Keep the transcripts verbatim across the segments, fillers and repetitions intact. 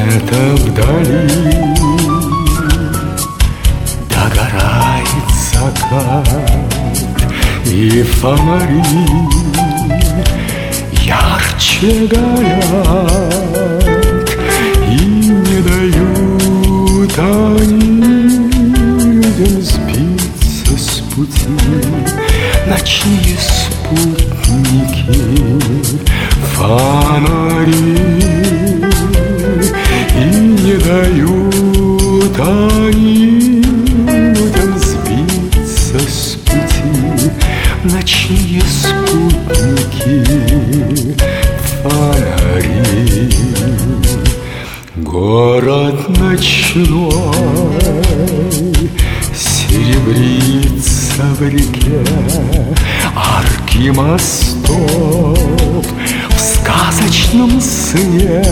Где-то вдали догорает закат, и фонари ярче горят, и не дают они людям сбиться с пути. Ночные спутники, фонари, и не дают они людям сбиться с пути. Ночные спутники, фонари. Город ночной серебрится в реке, арки мостов в сказочном сне.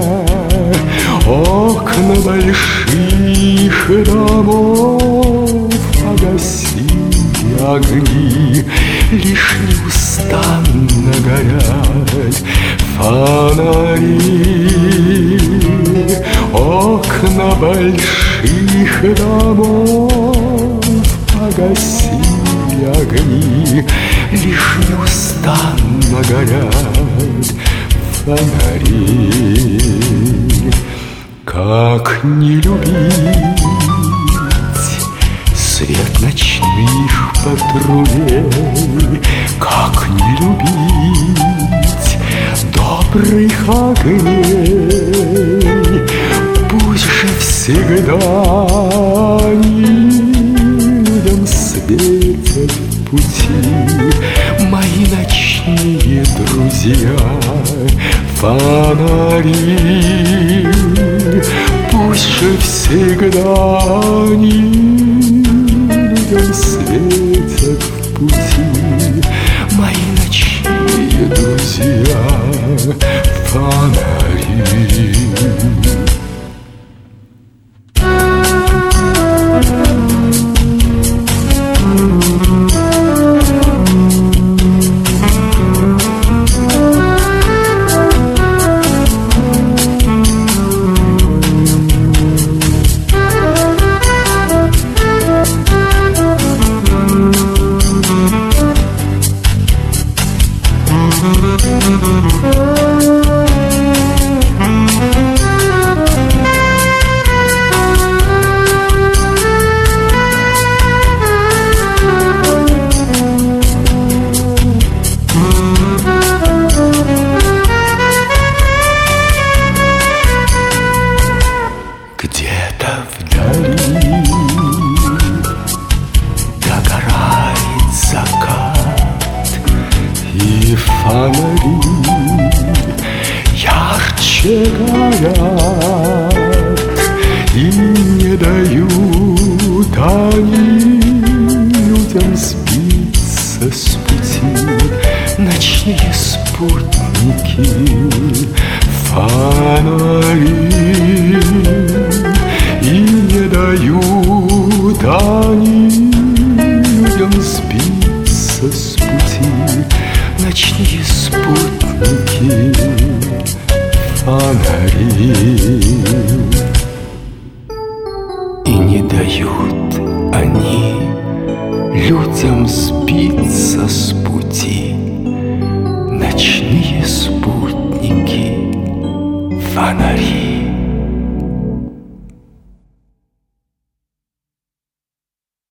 Окна больших домов погасили огни, лишь неустанно горят фонари. Окна больших домов погасили огни, лишь неустанно горят фонари. Как не любить свет ночных патрулей, как не любить добрых огней. Пусть же всегда они людям светят в пути, мои ночные друзья, фонари. Пусть же всегда они людям светят в пути, мои ночные друзья, фонари. Где-то вдали догорает закат, и фонари ярче горят, и не дают они людям сбиться с пути. Ночные спутники, фонари, и не дают они людям сбиться с пути. Ночные спутники, фонари, и не дают они людям сбиться с пути.